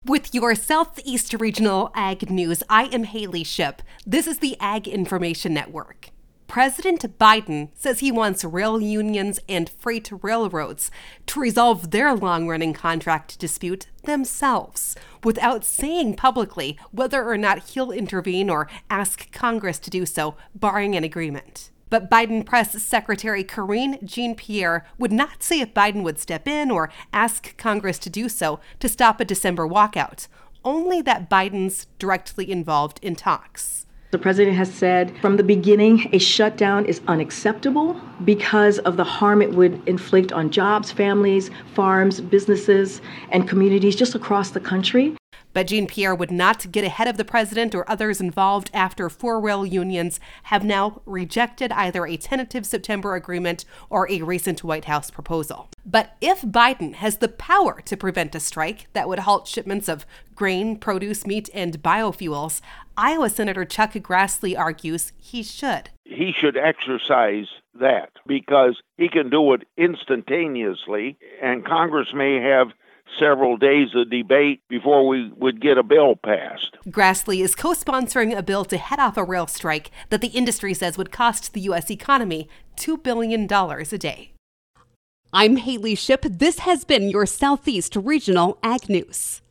With your Southeast Regional Ag News, I am Haley Shipp. This is the Ag Information Network. President Biden says he wants rail unions and freight railroads to resolve their long-running contract dispute themselves, without saying publicly whether or not he'll intervene or ask Congress to do so, barring an agreement. But Biden Press Secretary Karine Jean-Pierre would not say if Biden would step in or ask Congress to do so to stop a December walkout, only that Biden's directly involved in talks. The president has said from the beginning a shutdown is unacceptable because of the harm it would inflict on jobs, families, farms, businesses, and communities just across the country. But Jean-Pierre would not get ahead of the president or others involved after four rail unions have now rejected either a tentative September agreement or a recent White House proposal. But if Biden has the power to prevent a strike that would halt shipments of grain, produce, meat, and biofuels, Iowa Senator Chuck Grassley argues he should. He should exercise that because he can do it instantaneously, and Congress may have several days of debate before we would get a bill passed. Grassley is co-sponsoring a bill to head off a rail strike that the industry says would cost the U.S. economy $2 billion a day. I'm Haley Shipp. This has been your Southeast Regional Ag News.